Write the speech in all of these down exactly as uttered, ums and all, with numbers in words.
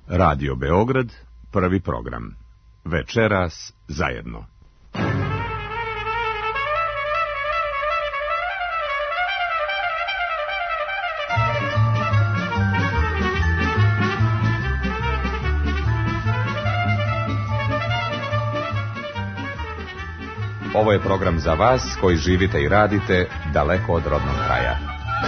Radio Beograd, prvi program. Večeras zajedno. Ovo je program za vas koji živite i radite daleko od rodnog kraja.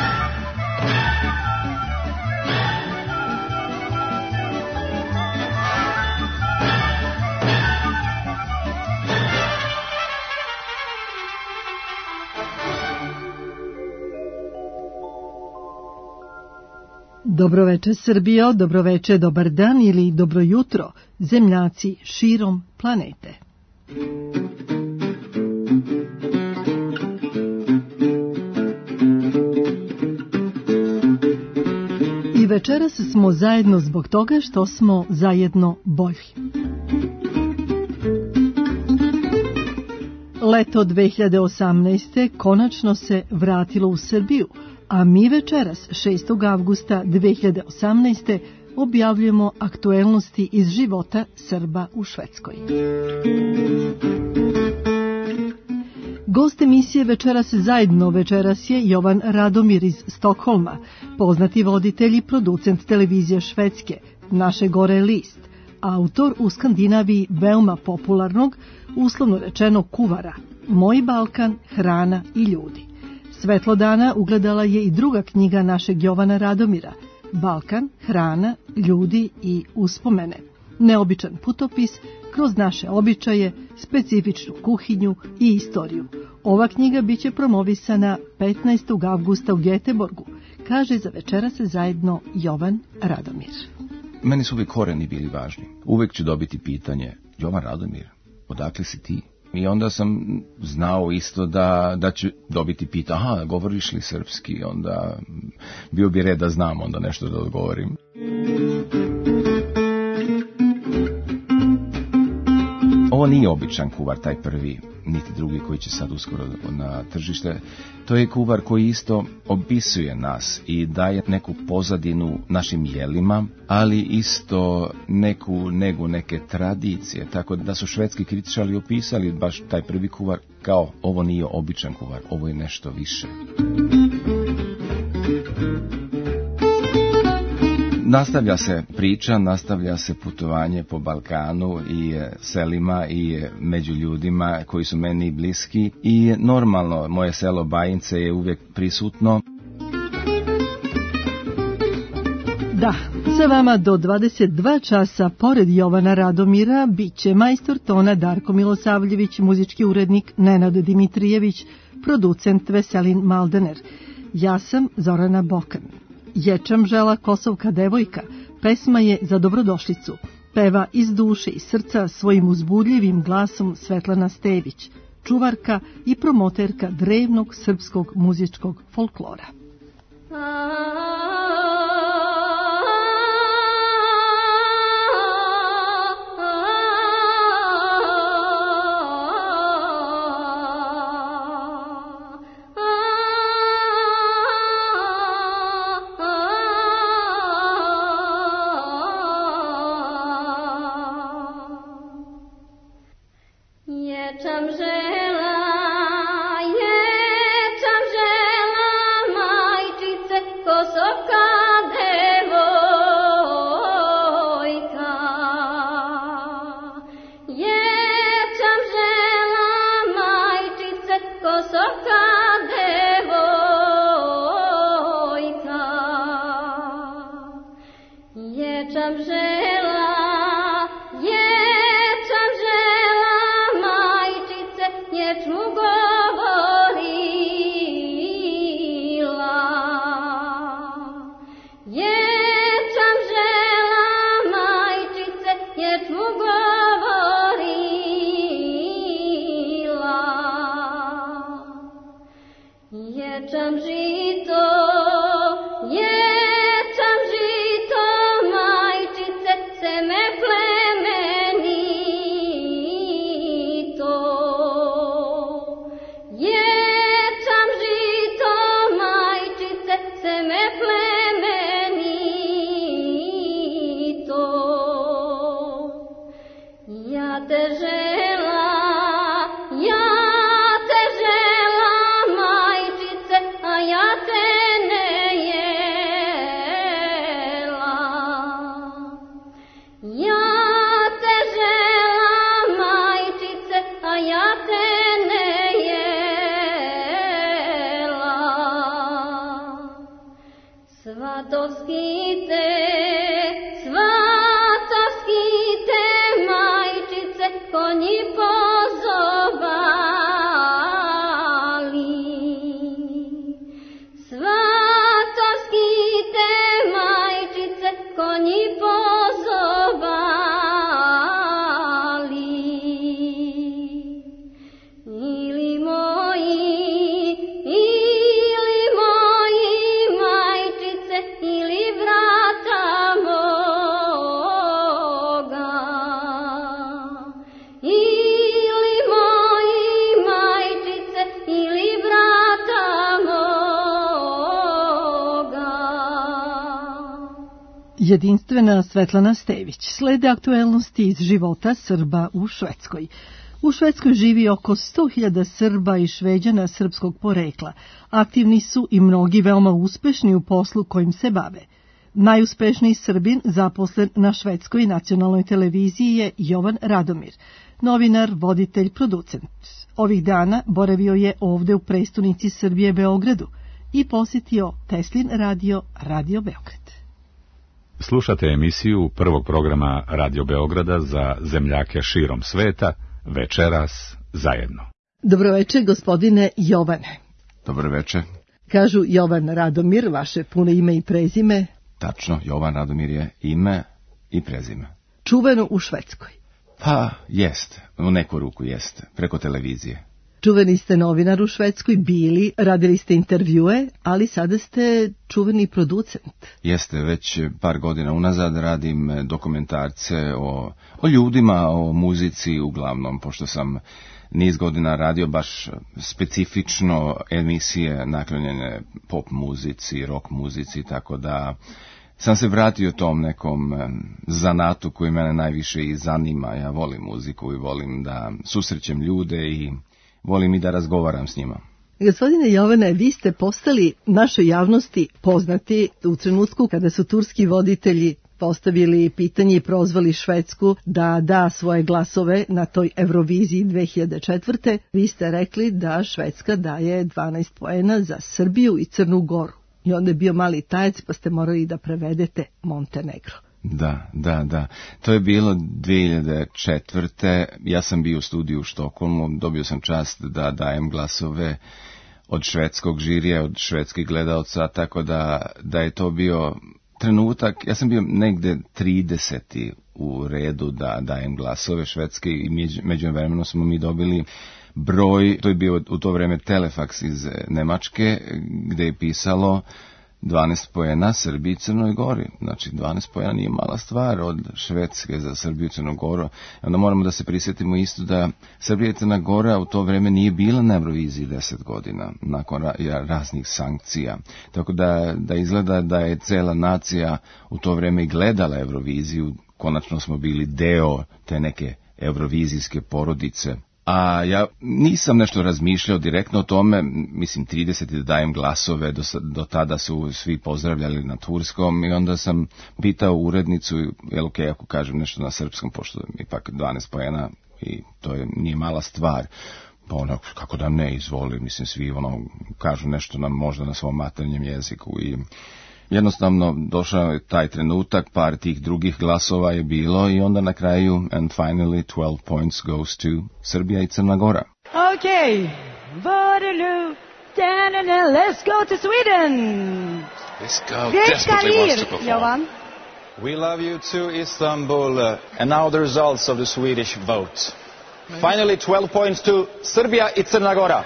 Dobroveče Srbijo, dobroveče, dobar dan ili dobro jutro, zemljaci širom planete. I večeras smo zajedno zbog toga što smo zajedno bolji. Leto dve hiljade osamnaeste. konačno se vratilo u Srbiju, a mi večeras, šestog avgusta dve hiljade osamnaeste. objavljujemo aktuelnosti iz života Srba u Švedskoj. Gost emisije Večeras zajedno večeras je Jovan Radomir iz Stokholma, poznati voditelj i producent televizije Švedske, Naše gore list, autor u Skandinaviji veoma popularnog, uslovno rečeno kuvara, Moj Balkan, hrana i ljudi. Svetlo dana ugledala je i druga knjiga našeg Jovana Radomira, Balkan, hrana, ljudi i uspomene. Neobičan putopis kroz naše običaje, specifičnu kuhinju i istoriju. Ova knjiga biće promovisana petnaestog avgusta u Göteborgu, kaže za Večeras zajedno Jovan Radomir. Meni su uvijek koreni bili važni. Uvijek ću dobiti pitanje, Jovan Radomir, odakle si ti? I onda sam znao isto da, da ću dobiti pita, aha, govoriš li srpski? Onda bio bi red da znam onda nešto da odgovorim. Ovo nije običan kuvar, taj prvi, niti drugi koji će sad uskoro na tržište. To je kuvar koji isto opisuje nas i daje neku pozadinu našim jelima, ali isto neku negu neke tradicije, tako da su švedski kritičari opisali baš taj prvi kuvar kao ovo nije običan kuvar, ovo je nešto više. Nastavlja se priča, nastavlja se putovanje po Balkanu i selima i među ljudima koji su meni bliski i normalno moje selo Bajince je uvijek prisutno. Da, sa vama do dvadeset dva časa pored Jovana Radomira bit će majstor tona Darko Milosavljević, muzički urednik Nenad Dimitrijević, producent Veselin Maldener. Ja sam Zorana Bokan. Ječam žela Kosovka devojka, pesma je za dobrodošlicu. Peva iz duše i srca svojim uzbudljivim glasom Svetlana Stević, čuvarka i promoterka drevnog srpskog muzičkog folklora. Ječam žito, majčice, se te žela, ja te žela, majčice, a ja te ne jela. Ja te žela, majčice, a ja te ne jela. Svatovski te, svatovski te, majčice, konji pozobali. Svatovski te, majčice, konji pozobali. Ili moji, ili moji, majčice, ili vrata moga. Ili moji, majčice, ili vrata moga. Jedinstvena Svetlana Stević. Slede aktuelnosti iz života Srba u Švedskoj. U Švedskoj živi oko sto hiljada Srba i Šveđana srpskog porekla. Aktivni su i mnogi veoma uspešni u poslu kojim se bave. Najuspešniji Srbin zaposlen na švedskoj nacionalnoj televiziji je Jovan Radomir, novinar, voditelj, producent. Ovih dana boravio je ovde u prestonici Srbije Beogradu i posjetio Teslin radio Radio Beograd. Slušate emisiju prvog programa Radio Beograda za zemljake širom sveta, večeras zajedno. Dobroveče, gospodine Jovane. Dobro večer. Kažu Jovan Radomir, vaše puno ime i prezime. Tačno, Jovan Radomir je ime i prezime. Čuveno u Švedskoj. Pa, jest, u neku ruku jest, preko televizije. Čuveni ste novinar u Švedskoj, bili, radili ste intervjue, ali sada ste čuveni producent. Jeste, već par godina unazad radim dokumentarce o, o ljudima, o muzici uglavnom, pošto sam niz godina radio baš specifično emisije naklonjene pop muzici, rock muzici, tako da sam se vratio tom nekom zanatu koji mene najviše i zanima. Ja volim muziku i volim da susrećem ljude i volim i da razgovaram s njima. Gospodine Jovane, vi ste postali našoj javnosti poznati u trenutku kada su turski voditelji postavili pitanje i prozvali Švedsku da da svoje glasove na toj Euroviziji dve hiljade četvrte. Vi ste rekli da Švedska daje dvanaest poena za Srbiju i Crnu Goru. I onda je bio mali tajac, pa ste morali da prevedete Montenegro. Da, da, da. To je bilo dve hiljade četvrte. Ja sam bio u studiju u Štokholmu, dobio sam čast da dajem glasove od švedskog žirija, od švedskih gledalca, tako da, da je to bio trenutak. Ja sam bio negde trideseti u redu da dajem glasove švedske i međuvremeno smo mi dobili broj, to je bio u to vreme telefaks iz Nemačke, gde je pisalo dvanaest poena Srbiji i Crnoj Gori. Znači, dvanaest poena nije mala stvar od Švedske za Srbiju i Crnu Goru. Onda moramo da se prisjetimo isto da Srbija i Crna Gora u to vreme nije bila na Euroviziji deset godina, nakon ra- raznih sankcija. Tako da, da izgleda da je cela nacija u to vreme i gledala Euroviziju. Konačno smo bili deo te neke eurovizijske porodice. A ja nisam nešto razmišljao direktno o tome, mislim trideset da dajem glasove, do, do tada su svi pozdravljali na turskom i onda sam pitao urednicu, jel ok, ako kažem nešto na srpskom, pošto ipak dvanaest poena i to je, nije mala stvar. Pa ono, kako da ne, izvoli, mislim svi ono, kažu nešto nam možda na svom maternjem jeziku i jednostavno došao je taj trenutak, par tih drugih glasova je bilo i onda na kraju, and finally twelve points goes to Srbija i Crna Gora. Okay, Waterloo, da-da-da, let's go to Sweden. Let's go, Great desperately wants to career, perform. Johan. We love you too, Istanbul. Uh, and now the results of the Swedish vote. Finally, twelve points to Serbia i Crna Gora.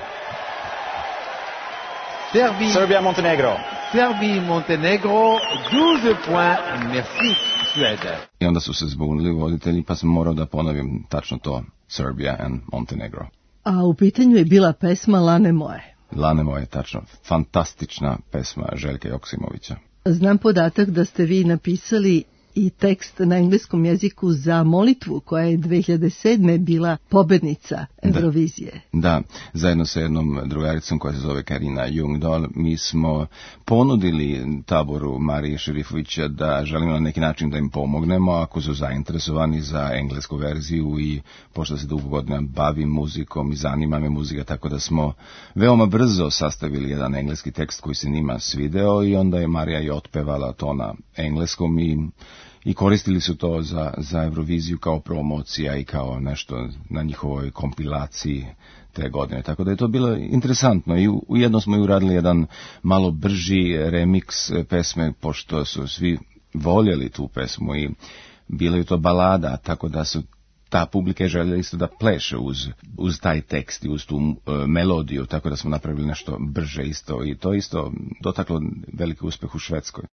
Serbie, Serbia, Montenegro. Serbie, Montenegro, douze points. Merci, Suède. I onda su se zbunili voditelji, pa sam morao da ponovim tačno to, Serbia and Montenegro. A u pitanju je bila pesma Lane moje. Lane moje, tačno, fantastična pesma Željka Joksimovića. Znam podatak da ste vi napisali i tekst na engleskom jeziku za molitvu koja je dve hiljade sedme bila pobednica Eurovizije. Da, da, zajedno sa jednom drugaricom koja se zove Karina Jungdahl, mi smo ponudili taboru Marije Šerifovića da želimo na neki način da im pomognemo ako su zainteresovani za englesku verziju, i pošto se dugo godina bavim muzikom i zanima me muzika, tako da smo veoma brzo sastavili jedan engleski tekst koji se njima svideo, i onda je Marija i otpevala to na engleskom i, i koristili su to za, za Euroviziju kao promocija i kao nešto na njihovoj kompilaciji te godine. Tako da je to bilo interesantno, i ujedno smo i uradili jedan malo brži remix pesme, pošto su svi voljeli tu pesmu i bila je to balada, tako da su ta publika je željela isto da pleše uz, uz taj tekst i uz tu uh, melodiju, tako da smo napravili nešto brže isto, i to isto dotaklo veliki uspeh u Švedskoj.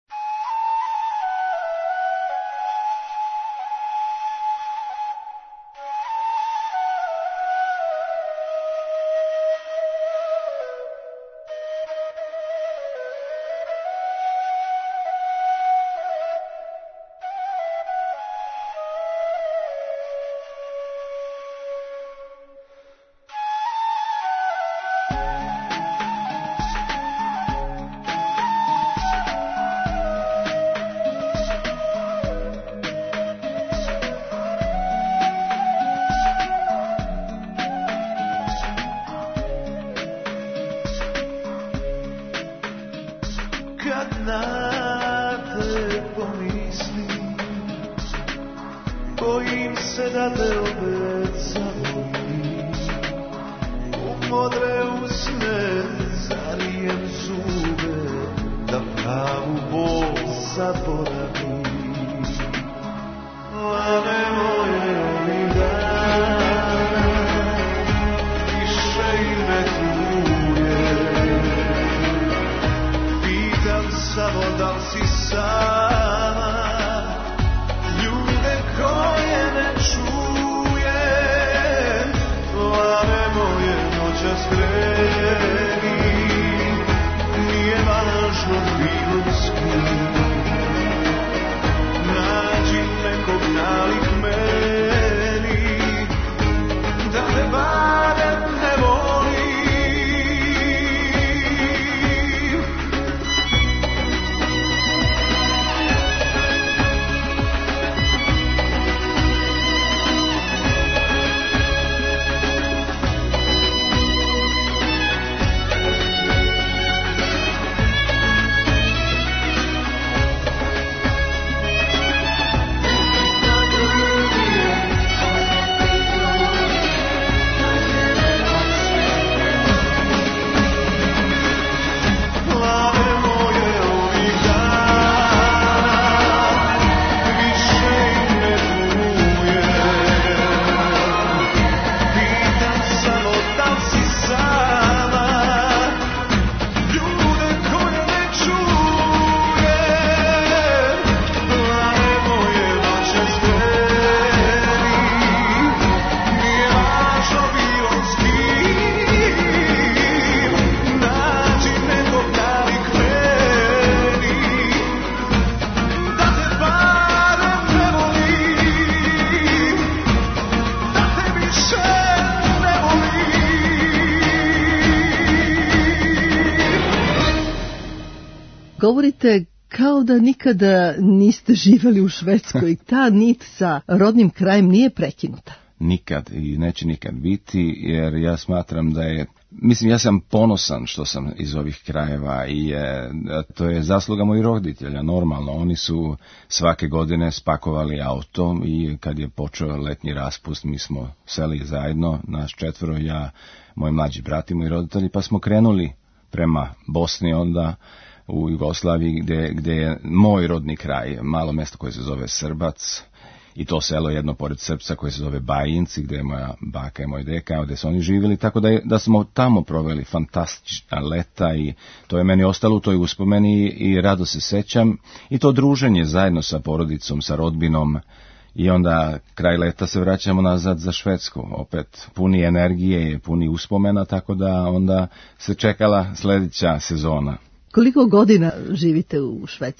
Govorite kao da nikada niste živjeli u Švedskoj. Ta nit sa rodnim krajem nije prekinuta. Nikad i neće nikad biti, jer ja smatram da je, mislim, ja sam ponosan što sam iz ovih krajeva, i je, to je zasluga mojih roditelja, normalno. Oni su svake godine spakovali auto, i kad je počeo letnji raspust, mi smo seli zajedno, nas četvoro, ja, moj mlađi brat i moji roditelji, pa smo krenuli prema Bosni, onda u Jugoslaviji, gdje, gdje je moj rodni kraj, malo mjesto koje se zove Srbac, i to selo jedno pored Srpca koje se zove Bajinci, gdje je moja baka i moj deka, gdje su oni živjeli, tako da, je, da smo tamo proveli fantastična leta, i to je meni ostalo u toj uspomeni, i rado se sećam, i to druženje zajedno sa porodicom, sa rodbinom, i onda kraj leta se vraćamo nazad za Švedsku, opet puni energije, puni uspomena, tako da onda se čekala sljedeća sezona. Koliko godina živite u Švedskoj?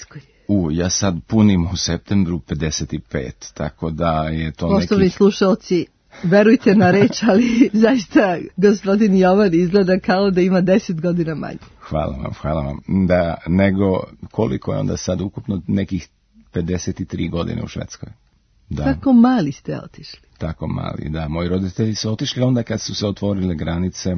U, ja sad punim u septembru pedeset pet, tako da je to neki... Poštovni slušalci, verujte na reč, ali zaista gospodin Jovan izgleda kao da ima deset godina manje. Hvala vam, hvala vam. Da, nego koliko je onda sad ukupno nekih pedeset tri godine u Švedskoj. Da. Tako mali ste otišli. Tako mali, da. Moji roditelji su otišli onda kad su se otvorile granice,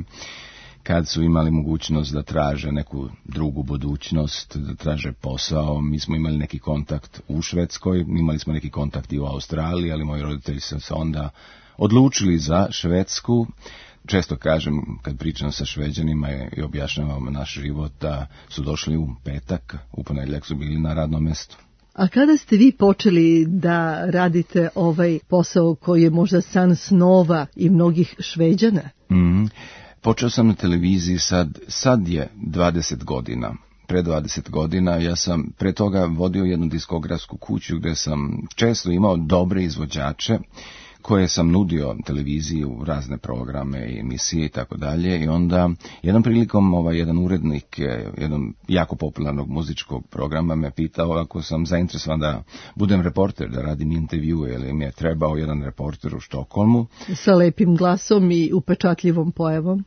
kad su imali mogućnost da traže neku drugu budućnost, da traže posao. Mi smo imali neki kontakt u Švedskoj, imali smo neki kontakt i u Australiji, ali moji roditelji su se onda odlučili za Švedsku. Često kažem, kad pričam sa Šveđanima i objašnjavam naš život, da su došli u petak, u ponedjeljak su bili na radnom mjestu. A kada ste vi počeli da radite ovaj posao koji je možda san snova i mnogih Šveđana? Mm-hmm. Počeo sam na televiziji sad, sad je dvadeset godina. Pre dvadeset godina ja sam pre toga vodio jednu diskografsku kuću gdje sam često imao dobre izvođače koje sam nudio televiziji u razne programe i emisije i tako dalje. I onda jednom prilikom ovaj, jedan urednik jednog jako popularnog muzičkog programa me pitao ako sam zainteresovan da budem reporter, da radim intervjue, jer mi je trebao jedan reporter u Štokholmu. Sa lepim glasom i upečatljivom pojavom.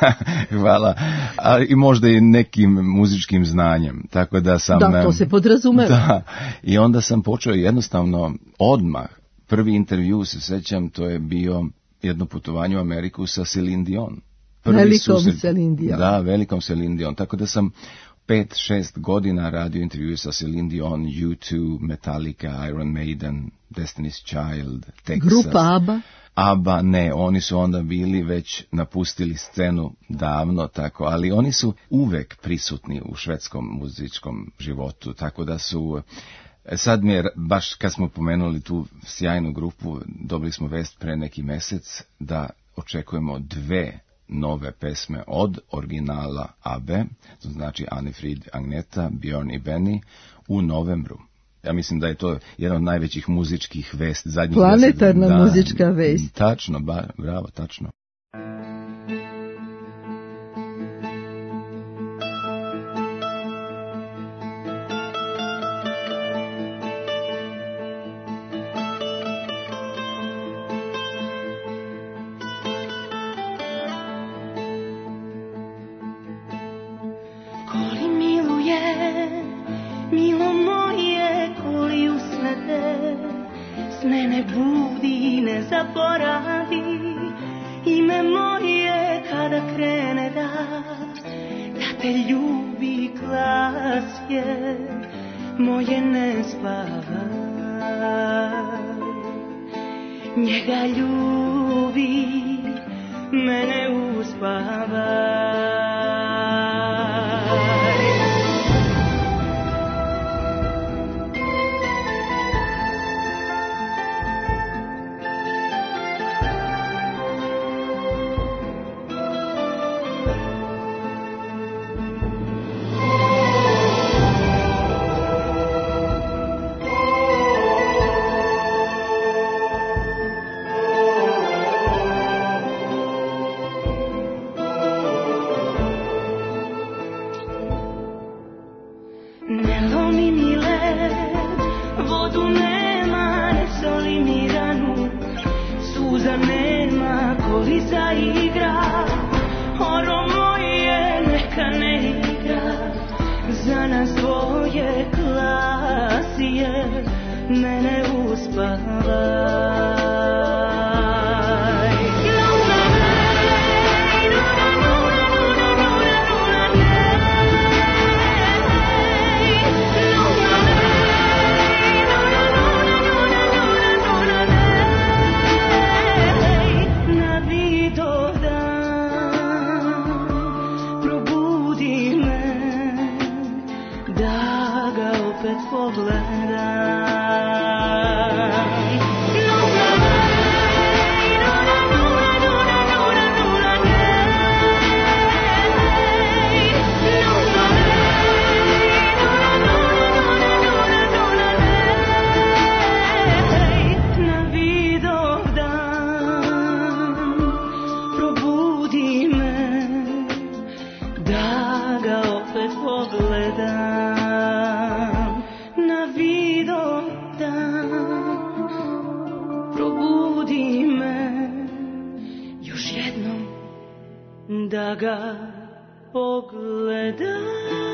Hvala. A, i možda i nekim muzičkim znanjem. Tako da sam... Da, to se podrazumeva. Da. I onda sam počeo jednostavno odmah. Prvi intervju, se sećam, to je bio jedno putovanje u Ameriku sa Celine Dion. Prvi velikom susret, Celine Dion. Da, velikom Celine Dion. Tako da sam pet, šest godina radio intervju sa Celine Dion, U dva, Metallica, Iron Maiden, Destiny's Child, Texas. Grupa ABBA? ABBA, ne, oni su onda bili već napustili scenu davno, tako, ali oni su uvek prisutni u švedskom muzičkom životu, tako da su... Sad mi je, baš kad smo pomenuli tu sjajnu grupu, dobili smo vest pre neki mjesec da očekujemo dve nove pesme od originala ABBE, to znači Anni-Frid, Agneta, Björn i Benny, u novembru. Ja mislim da je to jedan od najvećih muzičkih vest zadnjih planetarna deset, da, muzička vest. Tačno, ba, bravo, tačno. Moje ne spava, njega ljubi, mene uspava. Da ga opet pogledam. probudi me još jednom da ga pogledam.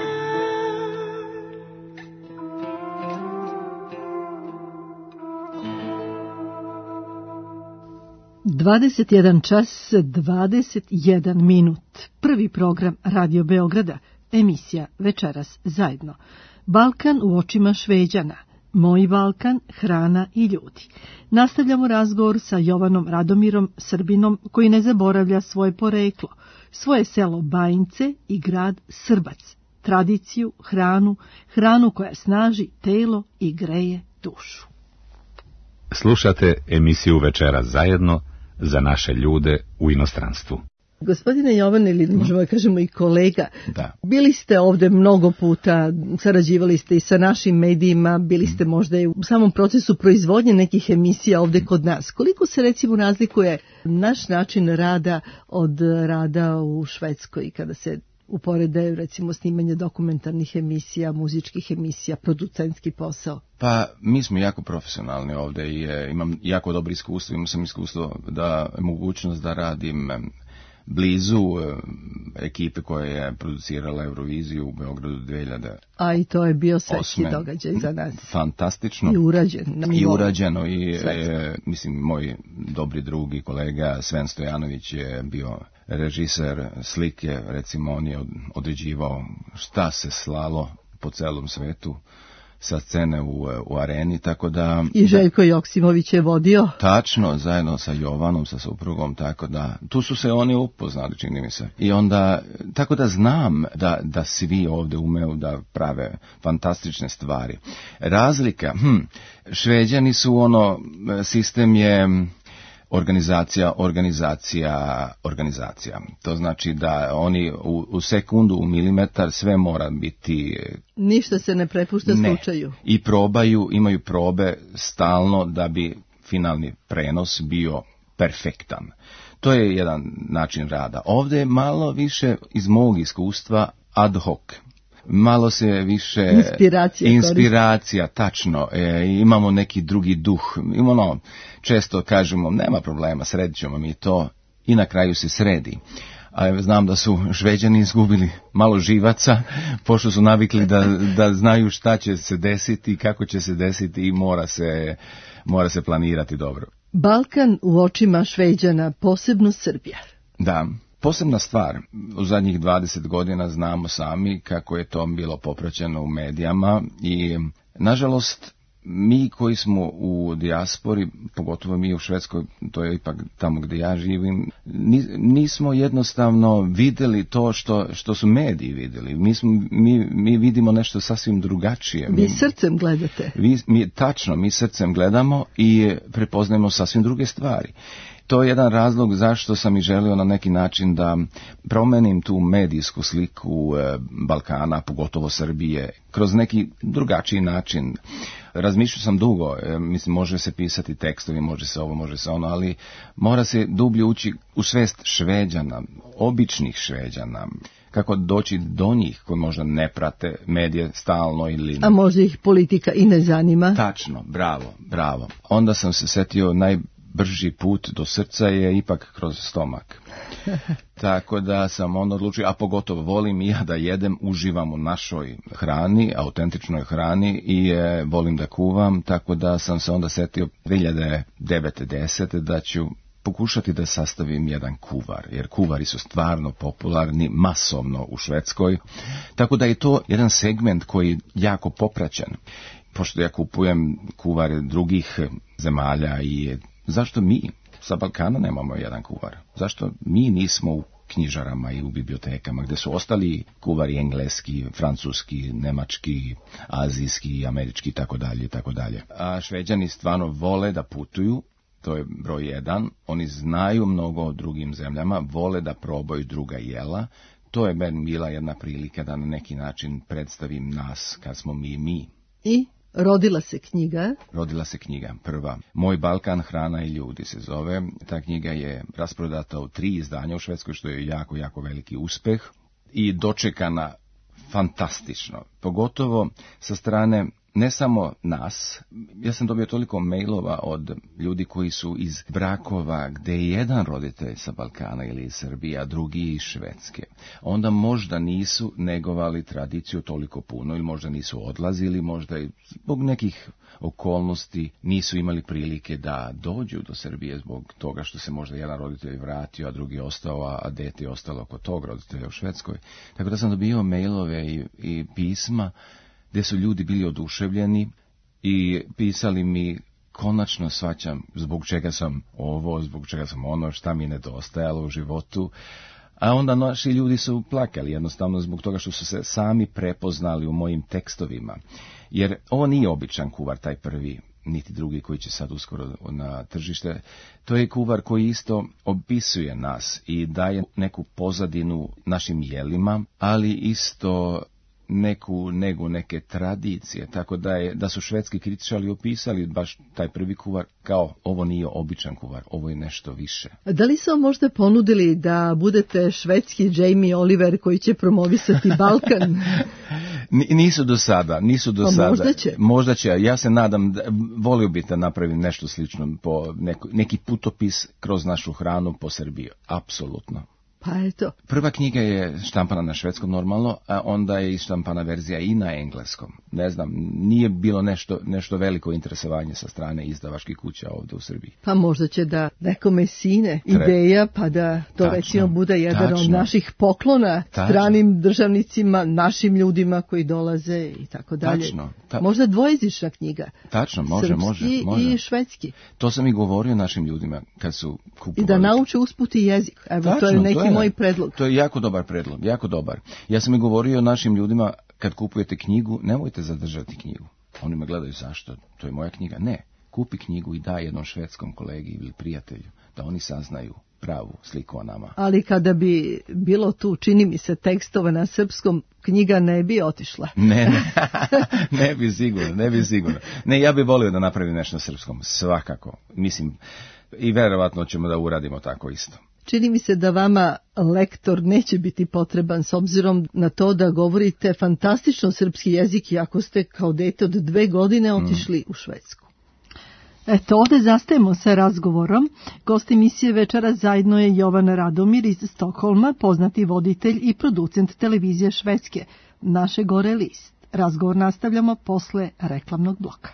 dvadeset jedan čas, dvadeset jedan minut. Prvi program Radio Beograda, emisija Večeras zajedno. Balkan u očima Šveđana. Moj Balkan, hrana i ljudi. Nastavljamo razgovor sa Jovanom Radomirom, Srbinom, koji ne zaboravlja svoje poreklo, svoje selo Bajince i grad Srbac, tradiciju, hranu, hranu koja snaži telo i greje dušu. Slušate emisiju Večeras zajedno za naše ljude u inostranstvu. Gospodine Jovan, ili možemo da kažemo i kolega, Da. bili ste ovde mnogo puta, sarađivali ste i sa našim medijima, bili ste možda i u samom procesu proizvodnje nekih emisija ovde kod nas. Koliko se recimo razlikuje naš način rada od rada u Švedskoj kada se uporede recimo snimanje dokumentarnih emisija, muzičkih emisija, producentski posao? Pa mi smo jako profesionalni ovde i e, imam jako dobro iskustvo, imam sam iskustvo da mogućnost da radim e, blizu e, ekipe koja je producirala Euroviziju u Beogradu dve hiljade osme. A i to je bio svetski događaj za nas. Fantastično. I urađen. I urađeno i e, mislim moj dobri drug i kolega Sven Stojanović je bio režiser slike, recimo on je određivao šta se slalo po celom svetu sa scene u, u areni, tako da... I Željko Joksimović je vodio. Tačno, zajedno sa Jovanom, sa suprugom, tako da, tu su se oni upoznali, čini mi se. I onda, tako da znam da, da svi ovde umeju da prave fantastične stvari. Razlika, hm, Šveđani su ono, sistem je... Organizacija, organizacija, organizacija. To znači da oni u, u sekundu, u milimetar sve mora biti... Ništa se ne prepušta ne. slučaju. I probaju, imaju probe stalno da bi finalni prenos bio perfektan. To je jedan način rada. Ovdje je malo više iz mog iskustva ad hoc. Malo se više... Inspiracija. Inspiracija, tačno. E, imamo neki drugi duh. Imamo, često kažemo, nema problema, sredit ćemo mi to i na kraju se sredi. A znam da su Šveđani izgubili malo živaca, pošto su navikli da, da znaju šta će se desiti, kako će se desiti i mora se, mora se planirati dobro. Balkan u očima Šveđana, posebno Srbija. Da. Posebna stvar, u zadnjih dvadeset godina znamo sami kako je to bilo popraćeno u medijama i nažalost mi koji smo u dijaspori, pogotovo mi u Švedskoj, to je ipak tamo gdje ja živim, nismo jednostavno vidjeli to što, što su mediji vidjeli. Mi, smo, mi, mi vidimo nešto sasvim drugačije. Vi srcem gledate. Mi, mi, tačno, mi srcem gledamo i prepoznajemo sasvim druge stvari. To je jedan razlog zašto sam i želio na neki način da promenim tu medijsku sliku Balkana, pogotovo Srbije, kroz neki drugačiji način. Razmišljao sam dugo, mislim, može se pisati tekstovi, može se ovo, može se ono, ali mora se dublje ući u svest Šveđana, običnih Šveđana, kako doći do njih koji možda ne prate medije stalno ili... A možda ih politika i ne zanima. Tačno, bravo, bravo. Onda sam se setio naj brži put do srca je ipak kroz stomak. Tako da sam onda odlučio, a pogotovo volim i ja da jedem, uživam u našoj hrani, autentičnoj hrani i e, volim da kuvam, tako da sam se onda setio dve hiljade devete desete da ću pokušati da sastavim jedan kuvar, jer kuvari su stvarno popularni masovno u Švedskoj, tako da je to jedan segment koji je jako popraćen. Pošto ja kupujem kuvare drugih zemalja i zašto mi sa Balkana nemamo jedan kuvar? Zašto mi nismo u knjižarama i u bibliotekama gdje su ostali kuvari engleski, francuski, nemački, azijski, američki i tako dalje i tako dalje. A Šveđani stvarno vole da putuju, to je broj jedan. Oni znaju mnogo o drugim zemljama, vole da probaju druga jela. To je meni bila jedna prilika da na neki način predstavim nas kad smo mi mi. I? Rodila se knjiga. Rodila se knjiga, prva. Moj Balkan, hrana i ljudi se zove. Ta knjiga je rasprodata u tri izdanja u Švedskoj, što je jako, jako veliki uspeh. I dočekana fantastično. Pogotovo sa strane ne samo nas, ja sam dobio toliko mailova od ljudi koji su iz brakova gdje je jedan roditelj sa Balkana ili iz Srbije, a drugi iz Švedske. Onda možda nisu negovali tradiciju toliko puno ili možda nisu odlazili, možda i zbog nekih okolnosti nisu imali prilike da dođu do Srbije zbog toga što se možda jedan roditelj vratio, a drugi ostao, a dete je ostalo kod tog roditelja u Švedskoj. Tako da sam dobio mailove i, i pisma gdje su ljudi bili oduševljeni i pisali mi, konačno shvaćam zbog čega sam ovo, zbog čega sam ono, šta mi je nedostajalo u životu. A onda naši ljudi su plakali jednostavno zbog toga što su se sami prepoznali u mojim tekstovima. Jer ovo nije običan kuvar, taj prvi, niti drugi koji će sad uskoro na tržište. To je kuvar koji isto opisuje nas i daje neku pozadinu našim jelima, ali isto neku negu neke tradicije, tako da je da su švedski kritičari opisali baš taj prvi kuvar kao ovo nije običan kuvar, ovo je nešto više. Da li su vam možda ponudili da budete švedski Jamie Oliver koji će promovisati Balkan? Nisu do sada, nisu do pa sada. Možda će. Možda će, ja se nadam, da, volio bi da napravim nešto slično, po neko, neki putopis kroz našu hranu po Srbiji, apsolutno. Pa eto. Prva knjiga je štampana na švedskom normalno, a onda je štampana verzija i na engleskom. Ne znam, nije bilo nešto, nešto veliko interesovanje sa strane izdavačkih kuća ovdje u Srbiji. Pa možda će da nekome sine ideja, pa da to tačno, recimo bude jedan tačno, od naših poklona tačno, stranim državnicima, našim ljudima koji dolaze i tako dalje. Tačno, ta... Možda dvojezična knjiga. Tačno, može, srpski može, može. i švedski. To sam i govorio našim ljudima kad su kupovali. I da nauče usputi jezik. Evo, tačno, to je neki to je... moj predlog. To je jako dobar predlog, jako dobar. Ja sam i govorio našim ljudima, kad kupujete knjigu, nemojte zadržati knjigu. Oni me gledaju, zašto? To je moja knjiga. Ne, kupi knjigu i daj jednom švedskom kolegi ili prijatelju, da oni saznaju pravu sliku o nama. Ali kada bi bilo tu, čini mi se, tekstova na srpskom, knjiga ne bi otišla. Ne, ne, ne bi sigurno, ne bi sigurno. Ne, ja bih volio da napravim nešto na srpskom, svakako. Mislim, i verovatno ćemo da uradimo tako isto. Čini mi se da vama lektor neće biti potreban s obzirom na to da govorite fantastično srpski jezik i ako ste kao dete od dve godine otišli mm. u Švedsku. Eto, ovdje zastajemo sa razgovorom. Gost emisije večera zajedno je Jovan Radomir iz Stokholma, poznati voditelj i producent televizije Švedske, Naše gore list. Razgovor nastavljamo posle reklamnog bloka.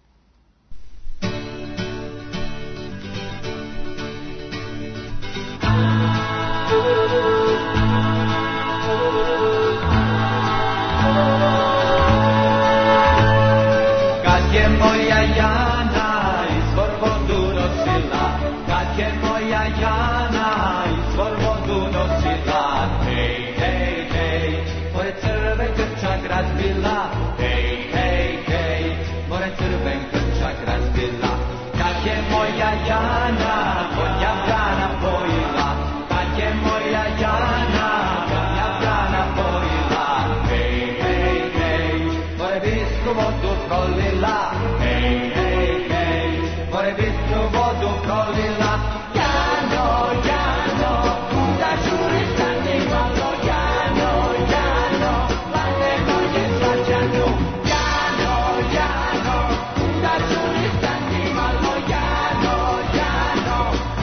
Kad je moja Jana izvor vodu nosila, kad je moja Jana izvor vodu nosila, hej, hej, hej, pored crven krčak razbila, hej, hej, hej, pored crven krčak razbila. Kad je moja Jana konja brana pojila, kad je moja Jana konja brana pojila, hej, hej, hej, pored bistru vodu prolila, hej, hej, hej, pored bistru vodu prolila. Jano, Jano, kuda žuriš da mi malo, Jano, Jano, lane moje svađanu. Jano, Jano, kuda žuriš da mi malo, Jano, Jano,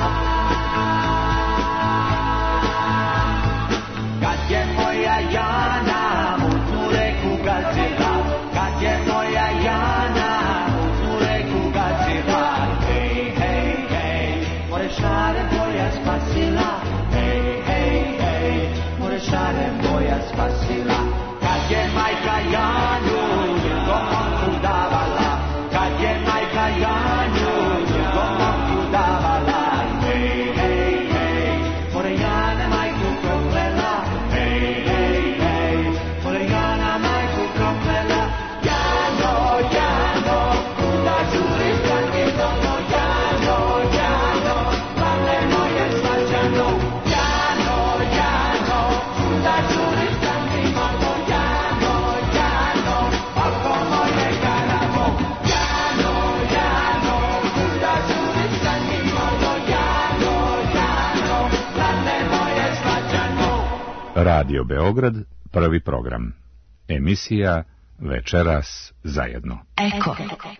kad je moja Jana mutnu reku gazila, kad je moja Jana mutnu reku gazila, hej, hej, hej, more šare moja spasila, hej, hej, hej, more šare moja spasila. Kad je majka Janju drugom momku davala, kad je majka Janju drugom momku davala, hej, hej, hej, more Jana majku proklela, hej, hej, hej, more Jana majku proklela. Jano, Jano, kuda žuriš da mi malo, Jano, Jano, lane moje svađano. Jano, Jano, kuda žuriš da mi malo, Jano, Jano, oko moje garamo. Jano, Jano, kuda žuriš da mi malo, Jano, Jano, lane moje svađano. Radio Beograd, prvi program. Emisija večeras zajedno. Eko.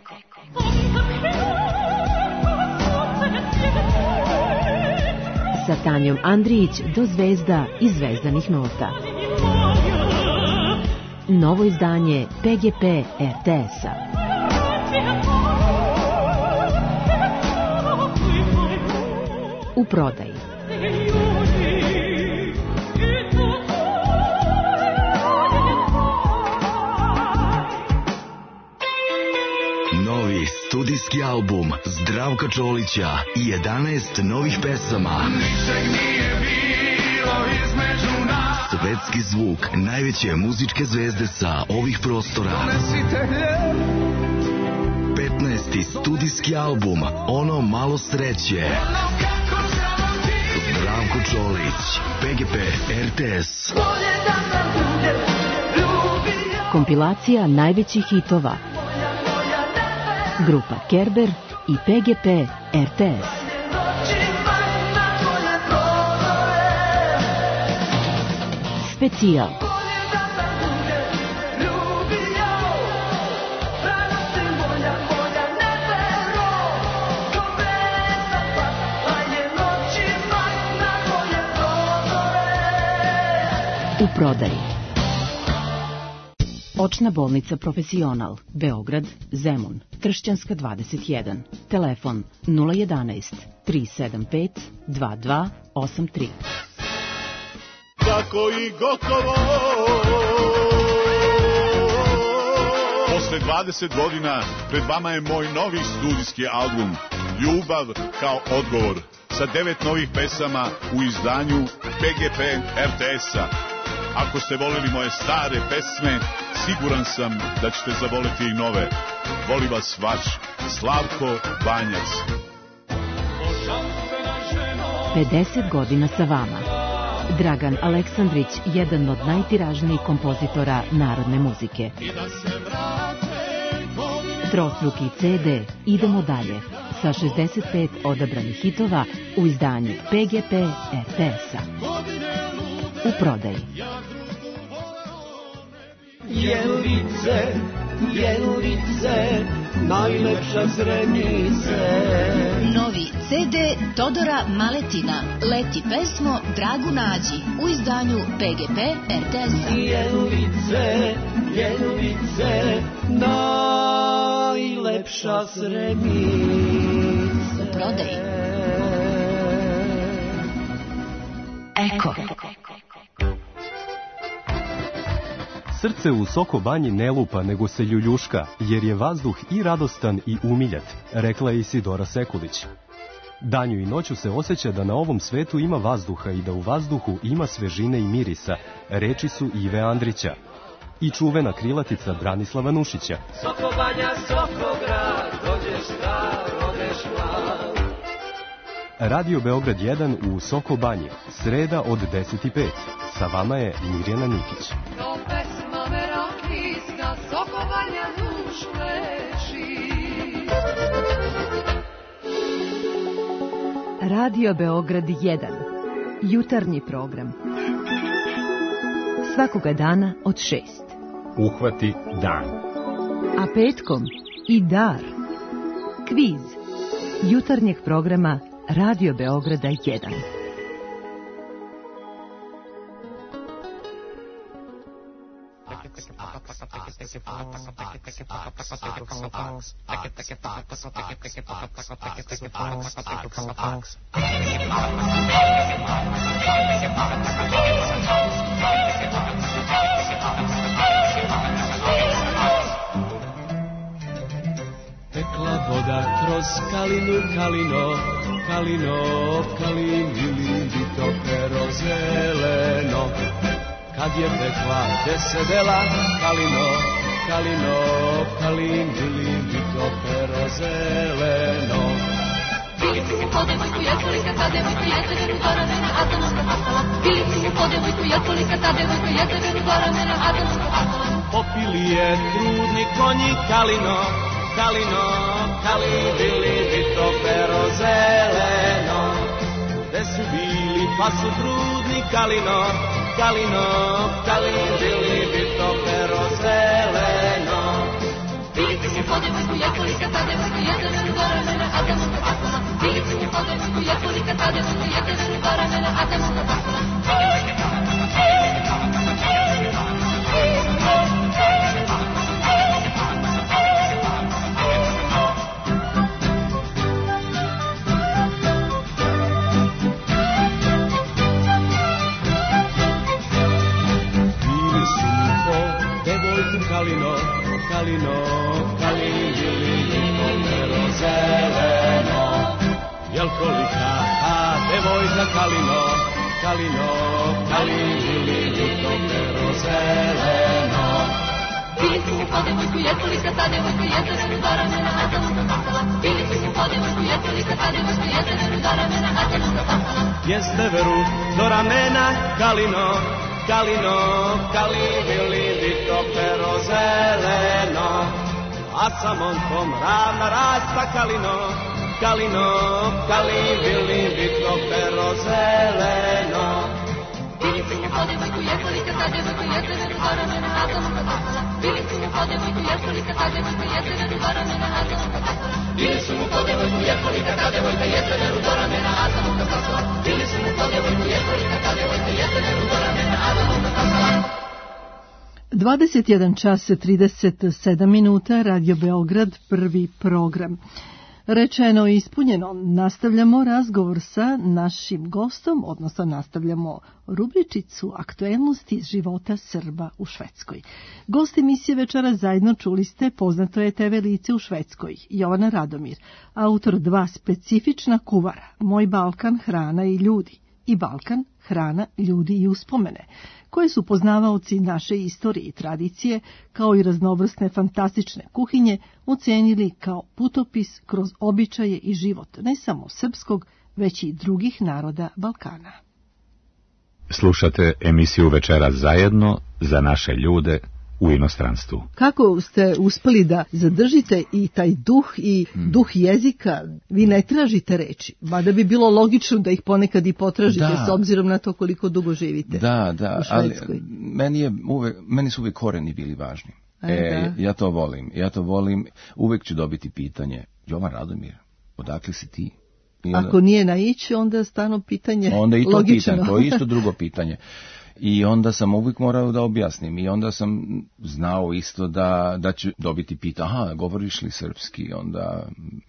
Sa Tanjom Andrijić do zvezda i zvezdanih nota. Novo izdanje P G P R T S-a. U prodaji. Novi studijski album Zdravka Čolića i jedanaest novih pesama. Ničeg nije bilo između nas. Svetski zvuk najveće muzičke zvezde sa ovih prostora. petnaesti studijski album Ono malo sreće. Zdravko Čolić, P G P R T S. Kompilacija najvećih hitova. Grupa Kerber i P G P R T S. Specijal. U prodaji. Očna bolnica Profesional, Beograd, Zemun, Tršćanska dvadeset jedan. Telefon nula jedanaest tri sedam pet dva dva osam tri. Tako i gotovo. Posle dvadeset godina pred vama je moj novi studijski album Ljubav kao odgovor sa devet novih pesama u izdanju P G P R T S-a. Ako ste voleli moje stare pesme, siguran sam da ćete zavoleti i nove. Voli vas vaš Slavko Banjac. pedeset godina sa vama. Dragan Aleksandrić, jedan od najtiražnijih kompozitora narodne muzike. Trostruki C D Idemo dalje sa šezdeset pet odabranih hitova u izdanju P G P R T S-a. U prodaji. Jelice, Jelice, najlepša Zrenice. Novi C D Todora Maletina, Leti pesmo Dragu nađi u izdanju P G P R T S-a. Jelice, Jelice, najlepša Zrenice. U prodaji. Eko. Srce u Soko Banji ne lupa, nego se ljuljuška, jer je vazduh i radostan i umiljat, rekla je Isidora Sekulić. Danju i noću se osjeća da na ovom svetu ima vazduha i da u vazduhu ima svežine i mirisa, reči su Ive Andrića. I čuvena krilatica Branislava Nušića. Soko Banja, Soko grad, dođeš star, odeš mlad. Radio Beograd jedan u Soko Banji, sreda od deset i pet. Sa vama je Mirjana Nikić. Radio Beograd jedan. Jutarnji program. Svakoga dana od šest. Uhvati dan. A petkom i dar. Kviz. Jutarnjeg programa Radio Beograda jedan. Tekla voda kroz kalinu, kalino, kalino, kalin, ili to pero zeleno. Kad je tekla desedela, kalino, kalino, kalin, ili to pero zeleno. Bili su mu po devojku jekolika, ta devojka jezevenu do ramena, a ta noška hvatala. Bili su mu po devojku jekolika, ta devojka jezevenu do ramena, a ta noška hvatala. Popili je trudni konji, kalino, kalino, kalin, ili to pero zeleno. Gde su bili pa su trudni, kalino, kalino, kalin, ili to pero zeleno. u podjevojku jekolika, ta devojka jeste veru do ramena, a tamo ga pasala. Bili su u podjevojku jekolika, ta devojka jeste veru do ramena, a tamo ga pasala. Kalino, kalino, kalino, pero zeleno. Jelkolika, a devojka kalino, kalino, kalino, pero zeleno. Bili su u podjevojku jekolika, ta devojka jeste veru do ramena, a tamo ga pasala. Bili su u podjevojku jekolika, ta devojka jeste veru do ramena, a tamo ga pasala. Jeste veru do ramena, kalino, kalino, kalibili, dito pero zeleno, a samom tom ravna rasta kalino, kalino, kalibili, dito pero zeleno. Bili su u podjevojku jekolika, ta devojka jeste veru do ramena, a tamo ga pasala. Bili su u podjevojku jekolika, ta devojka jeste veru do ramena, a tamo ga pasala. Bili su u podjevojku jekolika, ta devojka jeste veru do ramena, a tamo ga pasala. Bili su u podjevojku jekolika, ta devojka jeste veru do ramena, a tamo ga pasala. dvadeset jedan čas trideset sedam minuta, Radio Beograd, prvi program. Rečeno i ispunjeno, nastavljamo razgovor sa našim gostom, odnosno nastavljamo rubričicu aktuelnosti iz života Srba u Švedskoj. Gost emisije večera zajedno čuli ste poznato je te ve lice u Švedskoj, Jovana Radomir, autor dva specifična kuvara, Moj Balkan, hrana i ljudi, i Balkan, hrana, ljudi i uspomene, koje su poznavaoci naše istorije i tradicije, kao i raznovrsne fantastične kuhinje, ocenili kao putopis kroz običaje i život ne samo srpskog, već i drugih naroda Balkana. Slušate emisiju Večeras zajedno za naše ljude u inostranstvu. Kako ste uspeli da zadržite i taj duh i hmm. duh jezika? Vi ne tražite reči, mada bi bilo logično da ih ponekad i potražite, da. S obzirom na to koliko dugo živite. Da, da, ali meni, je uvek, meni su uvijek koreni bili važni. Aj, e, ja to volim, ja to volim. Uvijek ću dobiti pitanje, Jovan Radomir, odakle si ti? Onda, ako nije na ići, onda stano pitanje onda i to logično. Pitanje, to je isto drugo pitanje. I onda sam uvijek morao da objasnim i onda sam znao isto da, da ću dobiti pita, aha, govoriš li srpski, onda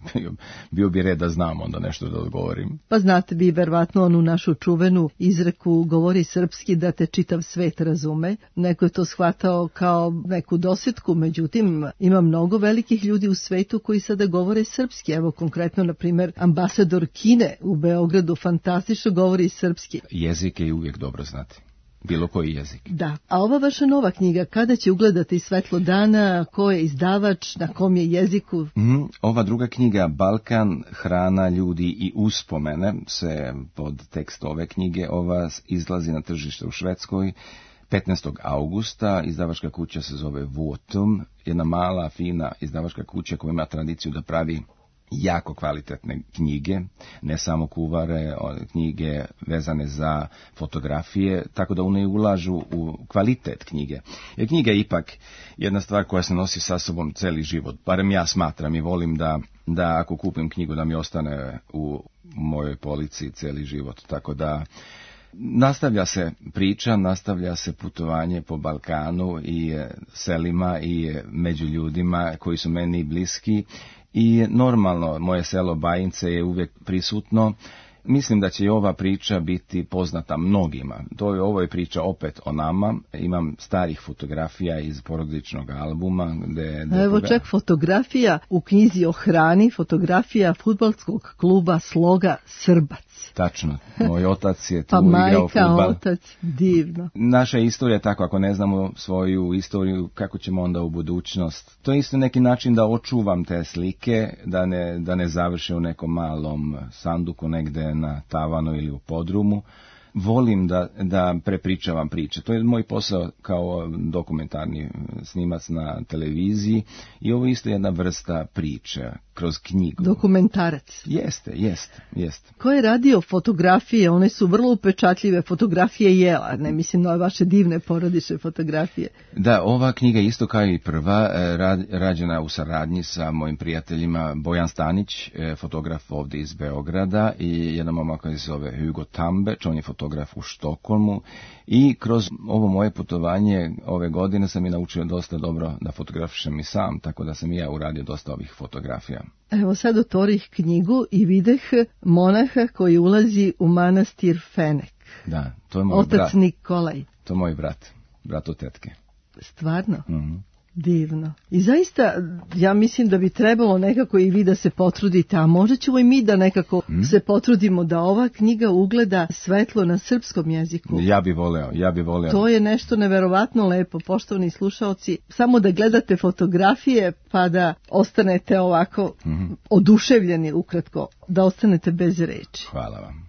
bio bi red da znam onda nešto da odgovorim. Pa znate bi verovatno onu našu čuvenu izreku govori srpski da te čitav svet razume. Neko je to shvatao kao neku dosjetku, međutim ima mnogo velikih ljudi u svetu koji sada govore srpski. Evo konkretno, na primjer, ambasador Kine u Beogradu fantastično govori srpski. Jezik je uvijek dobro znati. Bilo koji jezik. Da. A ova vaša nova knjiga, kada će ugledati svetlo dana, ko je izdavač, na kom je jeziku? Mm, ova druga knjiga, Balkan, hrana, ljudi i uspomene, se pod tekst ove knjige, ova izlazi na tržište u Švedskoj petnaestog augusta. Izdavačka kuća se zove Votum, jedna mala, fina izdavačka kuća koja ima tradiciju da pravi jako kvalitetne knjige, ne samo kuvare, knjige vezane za fotografije, tako da one ulažu u kvalitet knjige. Jer knjiga je ipak jedna stvar koja se nosi sa sobom celi život, barem ja smatram i volim da, da ako kupim knjigu da mi ostane u mojoj polici celi život, tako da nastavlja se priča, nastavlja se putovanje po Balkanu i selima i među ljudima koji su meni bliski. I normalno, moje selo Bajince je uvijek prisutno. Mislim da će i ova priča biti poznata mnogima. To je, ovo je priča opet o nama. Imam starih fotografija iz porodičnog albuma. Gde, gde Evo čak fotografija u knjizi o hrani, fotografija fudbalskog kluba Sloga Srbac. Tačno, moj otac je tu pa igrao fudbal. Pa majka, otac, divno. Naša istorija je tako, ako ne znamo svoju istoriju, kako ćemo onda u budućnost? To je isto neki način da očuvam te slike, da ne, da ne završe u nekom malom sanduku negde na tavanu ili u podrumu. Volim da, da prepričavam priče. To je moj posao kao dokumentarni snimac na televiziji i ovo je isto jedna vrsta priče kroz knjigu. Dokumentarac. Jeste, jeste, jeste. Ko je radio fotografije, one su vrlo upečatljive, fotografije jela, ne mislim na vaše divne porodične fotografije. Da, ova knjiga isto kao i prva, rad, rađena u saradnji sa mojim prijateljima Bojan Stanić, fotograf ovdje iz Beograda, i jedan momak koji se zove Hugo Tambeč, on je fotograf u Štokholmu, i kroz ovo moje putovanje ove godine sam i naučio dosta dobro da fotografišem i sam, tako da sam i ja uradio dosta ovih fotografija. Evo sad otvorih knjigu i videh monaha koji ulazi u manastir Fenek. Da, to je moj Otac brat. Nikolaj. To je moj brat, brat od tetke. Stvarno? Mm-hmm. Divno. I zaista, ja mislim da bi trebalo nekako i vi da se potrudite, a možda ćemo i mi da nekako mm. se potrudimo da ova knjiga ugleda svetlo na srpskom jeziku. Ja bi voleo, ja bi voleo. To je nešto neverovatno lepo, poštovani slušaoci, samo da gledate fotografije pa da ostanete ovako mm-hmm. oduševljeni ukratko, da ostanete bez reči. Hvala vam.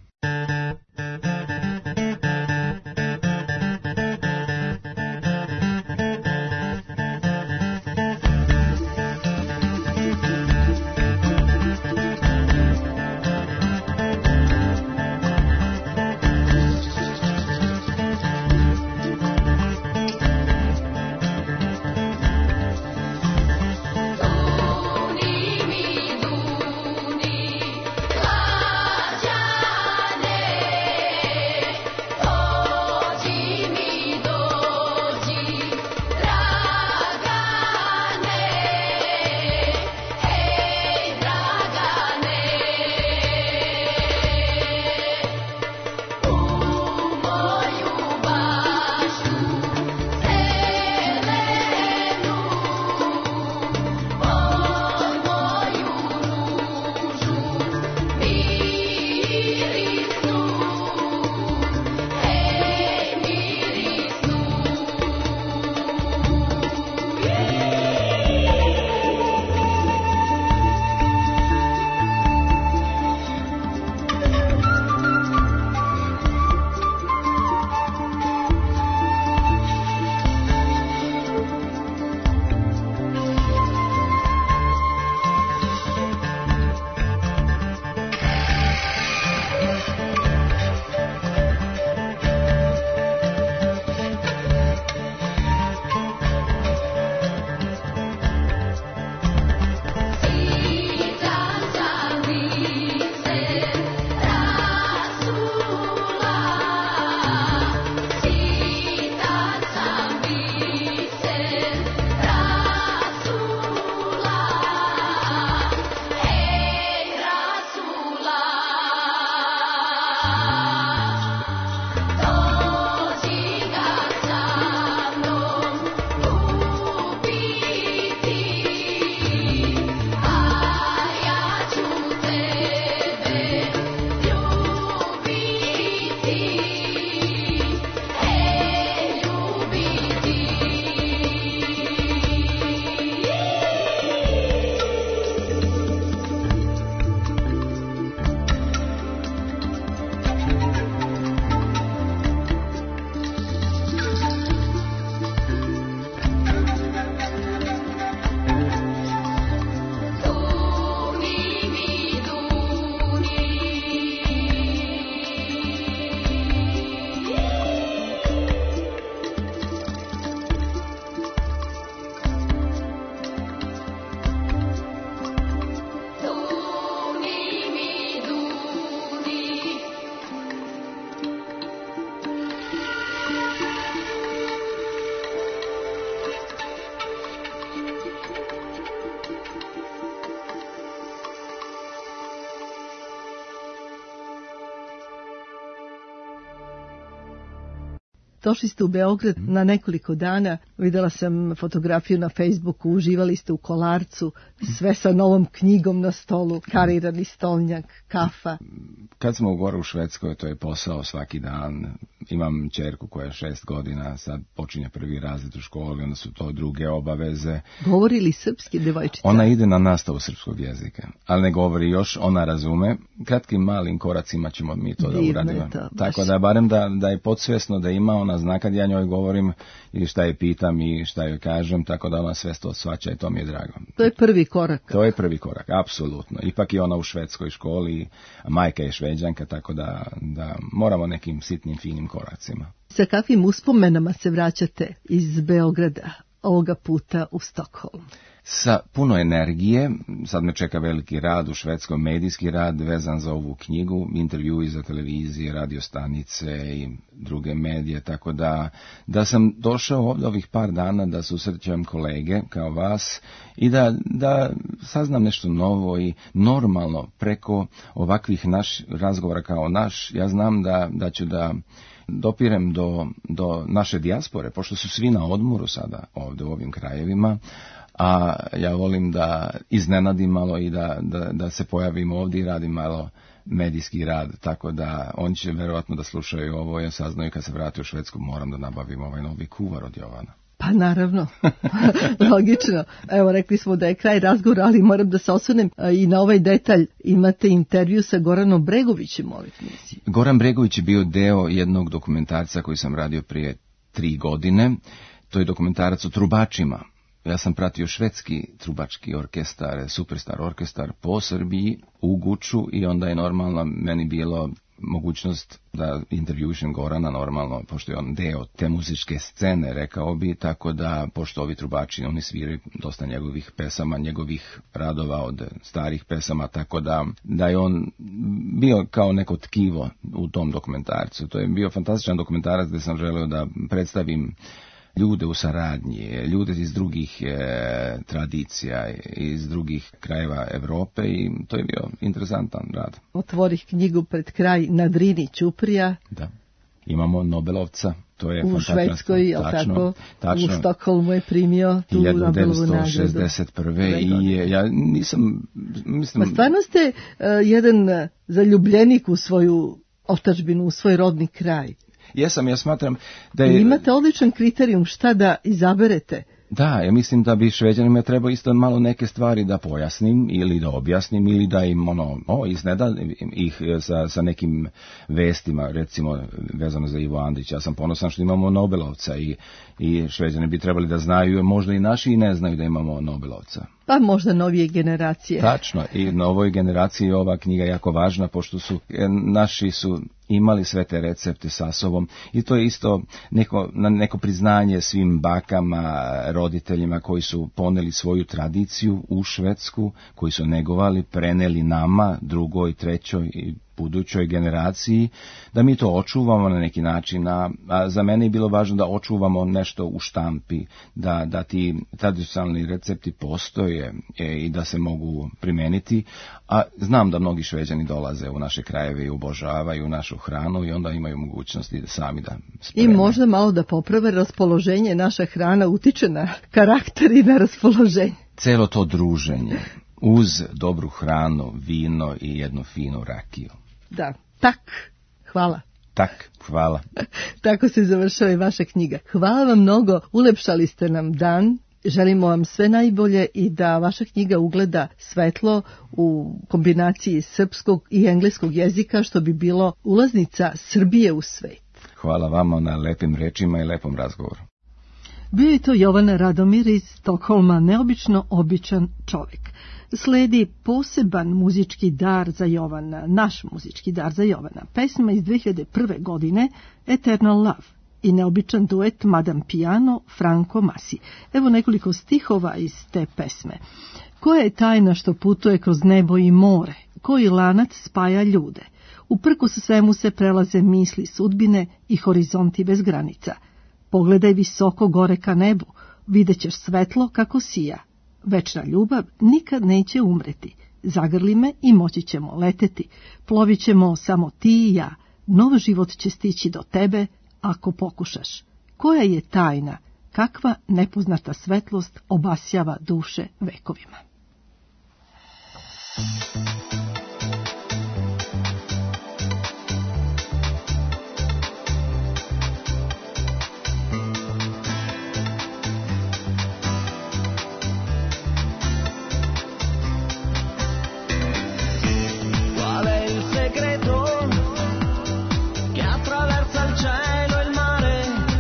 Došli ste u Beograd na nekoliko dana, videla sam fotografiju na Facebooku, uživali ste u Kolarcu, sve sa novom knjigom na stolu, karirani stolnjak, kafa. Kad smo gore u Švedskoj, to je posao svaki dan. Imam ćerku koja je šest godina, sad počinje prvi razred u školi, onda su to druge obaveze. Govori li srpski devojčica? Ona ide na nastavu srpskog jezika, ali ne govori još, ona razume. Kratkim malim koracima ćemo mi to da uradimo. To, Tako da barem da, da je podsvjesno da ima, ona ona zna kad ja njoj govorim i šta je pitam i šta joj kažem, tako da ona sve to shvaća i to mi je drago. To je prvi korak. To je prvi korak, apsolutno. Ipak je ona u švedskoj školi, a majka je Šveđanka, tako da, da moramo nekim sitnim, finim koracima. Sa kakvim uspomenama se vraćate iz Beograda, ovoga puta u Stokholm? Sa puno energije. Sad me čeka veliki rad u švedskom, medijski rad vezan za ovu knjigu, intervjui za televizije, radio stanice i druge medije, tako da, da sam došao ovdje ovih par dana da susrećem kolege kao vas i da, da saznam nešto novo i normalno preko ovakvih naš razgovora kao naš. Ja znam da, da ću da dopirem do, do naše dijaspore, pošto su svi na odmoru sada ovdje u ovim krajevima, a ja volim da iznenadim malo i da, da, da se pojavim ovdje i radim malo medijski rad, tako da oni će vjerojatno da slušaju ovo i saznaju kad se vrati u Švedsku moram da nabavim ovaj novi kuvar od Jovana. Pa naravno, logično. Evo, rekli smo da je kraj razgovora, ali moram da se osvrnem i na ovaj detalj. Imate intervju sa Goranom Bregovićem u ovoj knjizi. Goran Bregović je bio deo jednog dokumentarca koji sam radio prije tri godine. To je dokumentarac o trubačima. Ja sam pratio švedski trubački orkestar, Superstar orkestar po Srbiji, u Guču, i onda je normalno meni bilo mogućnost da intervjušem Gorana normalno, pošto je on deo te muzičke scene, rekao bi, tako da, pošto ovi trubači, oni sviraju dosta njegovih pesama, njegovih radova od starih pesama, tako da, da je on bio kao neko tkivo u tom dokumentarcu. To je bio fantastičan dokumentarac gdje sam želeo da predstavim ljude u saradnji, ljude iz drugih e, tradicija, iz drugih krajeva Evrope, i to je bio interesantan rad. Otvorih knjigu pred kraj na Drini Ćuprija. Da. Imamo Nobelovca, to je u Švedskoj, je tako? Tačno. U Stokholmu je primio tu Nobelovu nagradu. hiljadu devetsto šezdeset prve. I ja nisam... Mislim... Pa stvarno ste uh, jedan zaljubljenik u svoju otadžbinu, u svoj rodni kraj. Jesam, ja smatram da je... I imate odličan kriterijum šta da izaberete. Da, ja mislim da bi Šveđanima trebao isto malo neke stvari da pojasnim ili da objasnim ili da im ono, o, izneda ih sa, sa nekim vestima, recimo vezano za Ivo Andrić. Ja sam ponosan što imamo Nobelovca i, i Šveđani bi trebali da znaju, možda i naši i ne znaju da imamo Nobelovca. Pa možda novije generacije. Tačno, i novoj generaciji ova knjiga je jako važna, pošto su naši su imali sve te recepte sa sobom, i to je isto neko, neko priznanje svim bakama, roditeljima koji su poneli svoju tradiciju u Švedsku, koji su negovali, preneli nama, drugoj, trećoj i budućoj generaciji, da mi to očuvamo na neki način, a, a za mene je bilo važno da očuvamo nešto u štampi, da, da ti tradicionalni recepti postoje e, i da se mogu primeniti, a znam da mnogi Šveđani dolaze u naše krajeve i obožavaju našu hranu i onda imaju mogućnosti da sami da spreme. I možda malo da poprave raspoloženje, naša hrana utiče na karakter i na raspoloženje. Celo to druženje, uz dobru hranu, vino i jednu finu rakiju. Da, tak, hvala. Tak, hvala. Tako se završava i vaša knjiga. Hvala vam mnogo, ulepšali ste nam dan. Želimo vam sve najbolje i da vaša knjiga ugleda svetlo u kombinaciji srpskog i engleskog jezika, što bi bilo ulaznica Srbije u svet. Hvala vama na lepim rečima i lepom razgovoru. Bio je to Jovan Radomir iz Stokholma, neobično običan čovjek. Sledi poseban muzički dar za Jovana, naš muzički dar za Jovana. Pesma iz dve hiljade prve. godine, Eternal Love, i neobičan duet Madame Piano, Franco Masi. Evo nekoliko stihova iz te pesme. Koja je tajna što putuje kroz nebo i more? Koji lanac spaja ljude? Uprkos svemu se prelaze misli sudbine i horizonti bez granica. Pogledaj visoko gore ka nebu, vidjet ćeš svetlo kako sija. Večna ljubav nikad neće umreti. Zagrli me i moći ćemo leteti. Plovit ćemo samo ti i ja. Nov život će stići do tebe ako pokušaš. Koja je tajna? Kakva nepoznata svetlost obasjava duše vekovima? Che attraversa il cielo e il mare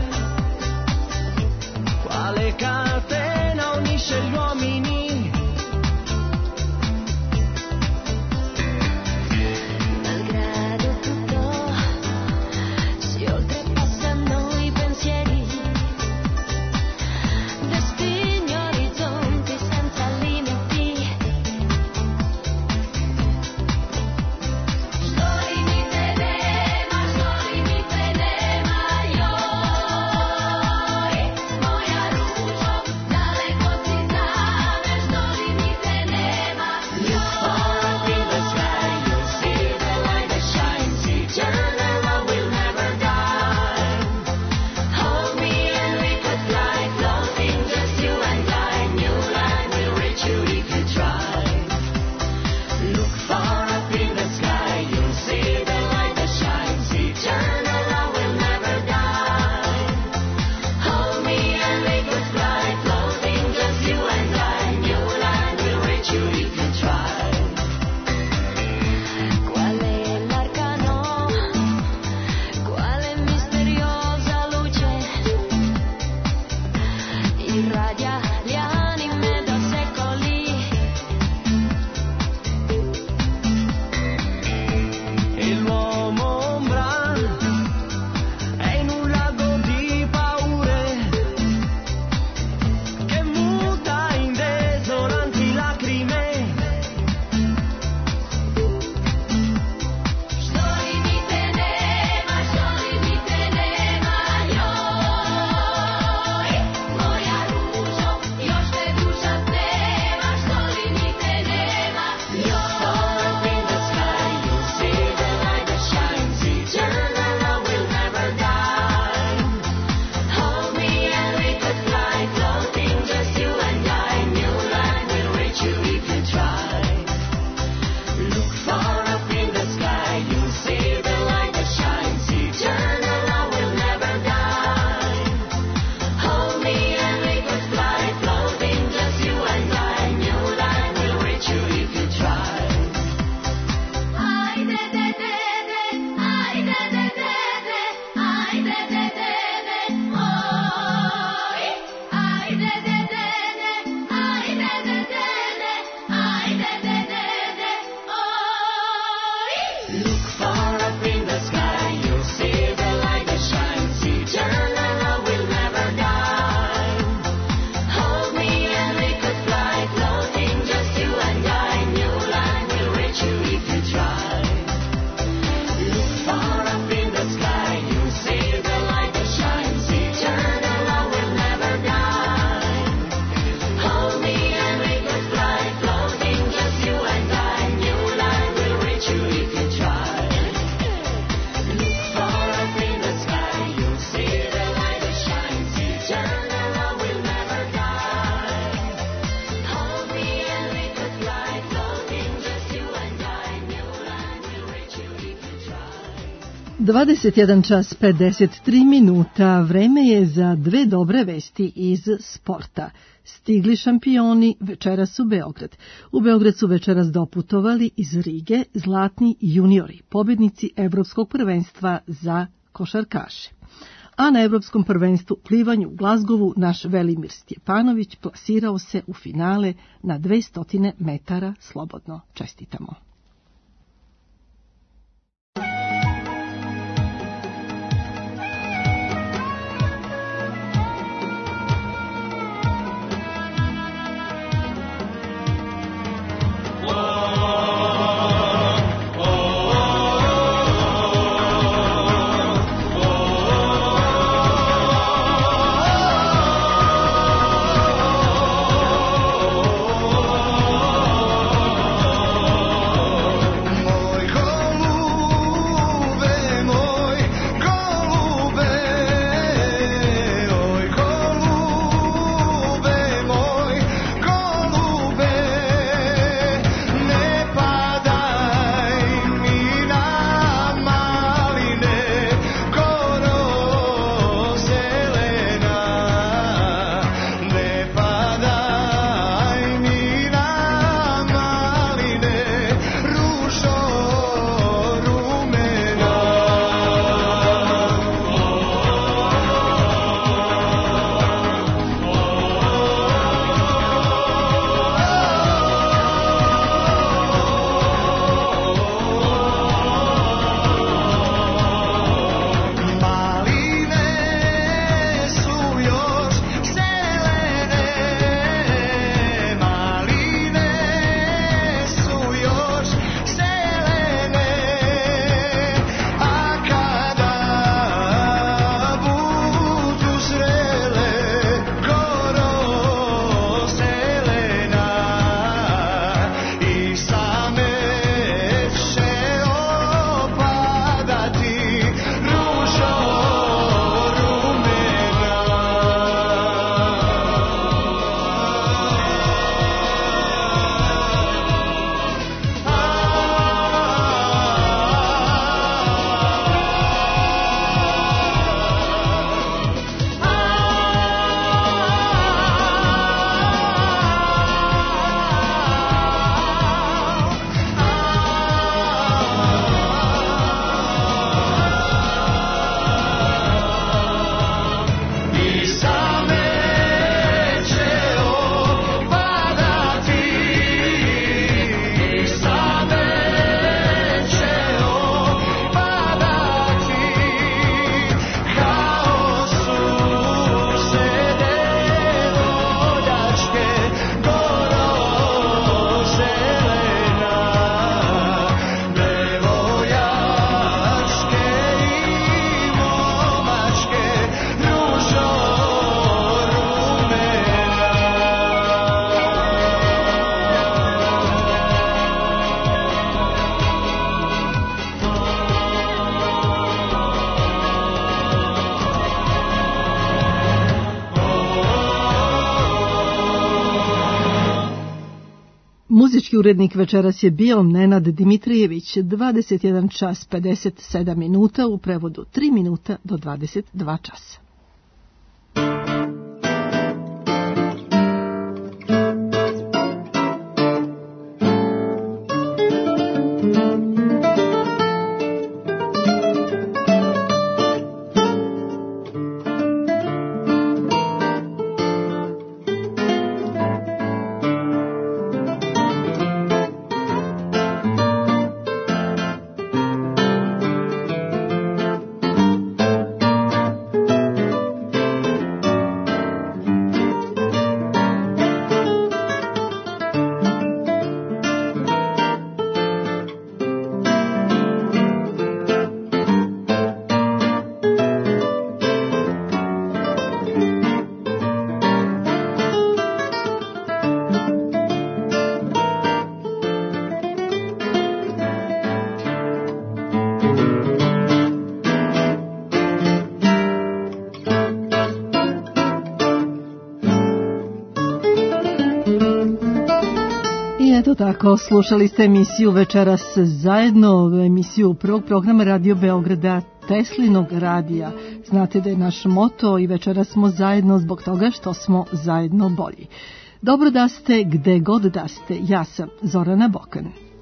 dvadeset jedan čas pedeset tri minuta, vreme je za dve dobre vesti iz sporta. Stigli šampioni večeras u Beograd. U Beograd su večeras doputovali iz Rige zlatni juniori, pobednici Evropskog prvenstva za košarkaše. A na Evropskom prvenstvu plivanju u Glazgovu naš Velimir Stjepanović plasirao se u finale na dvesta metara slobodno. Čestitamo. Muzički urednik večeras je bio Nenad Dimitrijević. Dvadeset jedan čas pedeset sedam minuta, u prevodu tri minuta do dvadeset dva časa. Tako, slušali ste emisiju Večeras zajedno, emisiju prvog programa Radio Beograda, Teslinog radija. Znate da je naš moto i večeras smo zajedno zbog toga što smo zajedno bolji. Dobro da ste, gde god da ste. Ja sam Zorana Bokan.